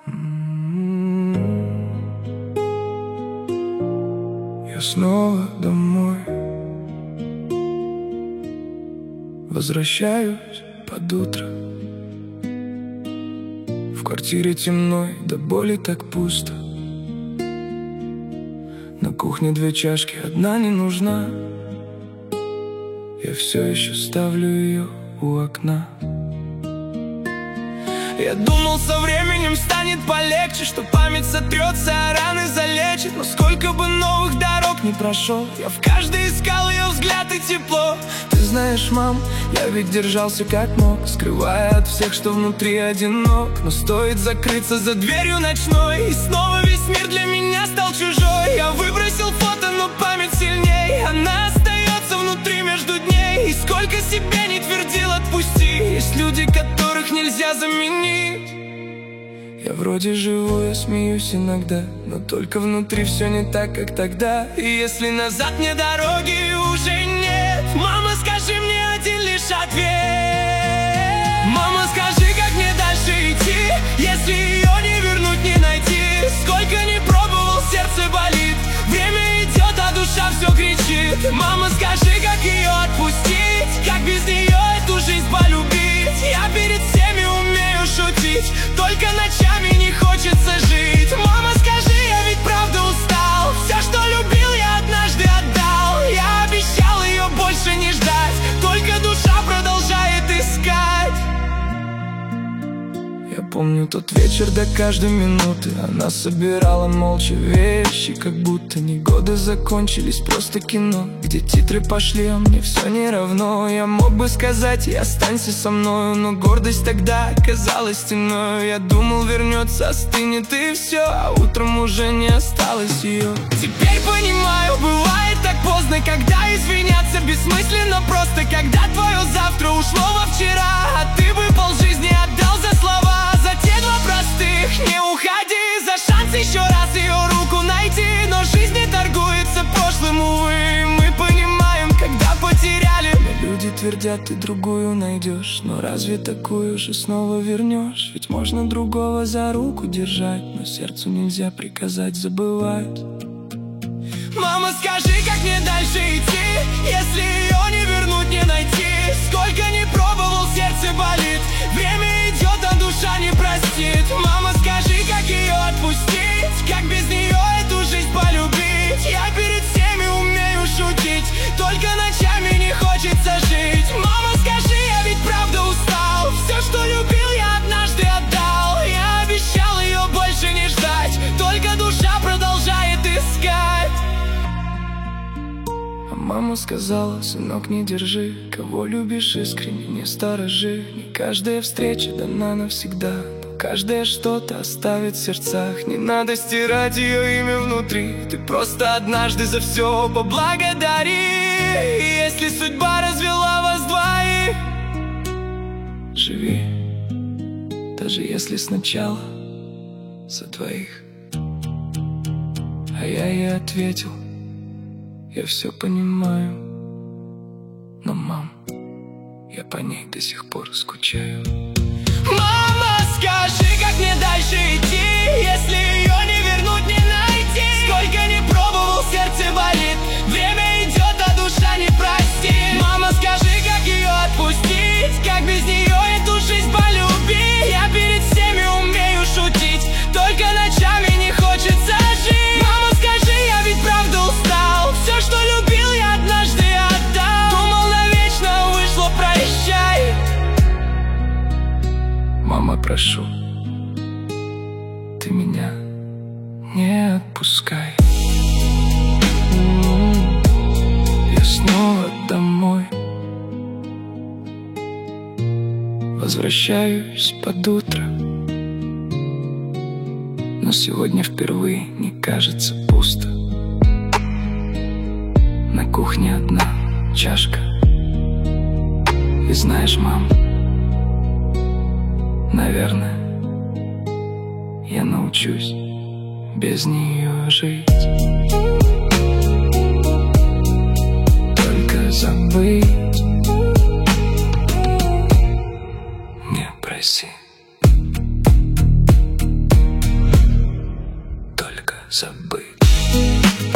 Я снова домой возвращаюсь под утро. В квартире темно и до боли так пусто. На кухне 2 чашки, одна не нужна. Я все еще ставлю ее у окна. Я думал, со временем станет полегче, что память сотрется, а раны залечит. Но сколько бы новых дорог не прошел, я в каждой искал ее взгляд и тепло. Ты знаешь, мам, я ведь держался как мог, скрывая от всех, что внутри одинок. Но стоит закрыться за дверью ночной, и снова весь мир для меня стал чужой. Я выбросил фото, но память сильней, она остается внутри между дней. И сколько себе не твердил отпусти, есть люди, которых нельзя заменить. Я вроде живу, я смеюсь иногда, но только внутри все не так, как тогда. И если назад мне дороги уже нет, мама, скажи мне один лишь ответ. Мама, скажи, как мне дальше идти, если ее не вернуть, не найти. Сколько не пробовал, сердце болит, время идет, а душа все кричит. Мама, скажи, как ее отпустить, как без нее эту жизнь полюбить. Я перед всеми умею шутить, только ночами не хочется жить. Мама, скажи, я ведь правда устал, все, что любил, я однажды отдал. Я обещал ее больше не ждать, только душа продолжает искать. Я помню тот вечер до каждой минуты. Она собирала молча вещи, как будто не годы закончились, просто кино, где титры пошли, а мне все не равно. Я мог бы сказать ей: останься со мною, но гордость тогда оказалась стеной. Я думал, вернется, остынет и все, а утром уже не осталось ее. Теперь понимаю, бывает так поздно, когда извиняться бессмысленно просто. Когда твое завтра ушло во вчера, а ты бы полжизни отдал за слова, за те 2 простых: не уходи, за шанс еще раз ее руку найти. Но жизнь не торгуется прошлым, увы. Мы понимаем, когда потеряли. Но люди твердят, ты другую найдешь, но разве такую же снова вернешь? Ведь можно другого за руку держать, но сердцу нельзя приказать забывать. Мама, скажи, как мне дальше идти, если ее не вернуть, не найти. Сколько не пробовал, сердце болит, время идет, а душа не простит. Мама, скажи, как ее отпустить, как без нее эту жизнь полюбить. Я перед всеми умею шутить, только ночами не хочется жить. Мама, скажи, я ведь правда устал, все, что любил, я однажды отдал. Я обещал ее больше не ждать, только душа продолжает искать. Мама сказала: сынок, не держи, кого любишь искренне, не сторожи. Не каждая встреча дана навсегда, но каждое что-то оставит в сердцах. Не надо стирать ее имя внутри, ты просто однажды за все поблагодари. И если судьба развела вас двоих, живи, даже если сначала за 2. А я ей ответил: я все понимаю, но, мам, я по ней до сих пор скучаю. Мама, скажи, как мне дальше идти, если ее не вернуть, не найти. Сколько не пробовал, сердце болит, время идет, а душа не простит. Мама, скажи, как ее отпустить, как без нее эту жизнь полюбить. Я перед всеми умею шутить, только ночами не хочется жить. Мама, скажи, я ведь правда устал, все, что любил, я однажды отдал. Думал, навечно вышло, прощай. Мама, прошу, ты меня не отпускай. Я снова домой возвращаюсь под утро, но сегодня впервые не кажется пусто. На кухне одна чашка. И знаешь, мам, наверное, я научусь без нее жить. Только забыть не проси. забыть.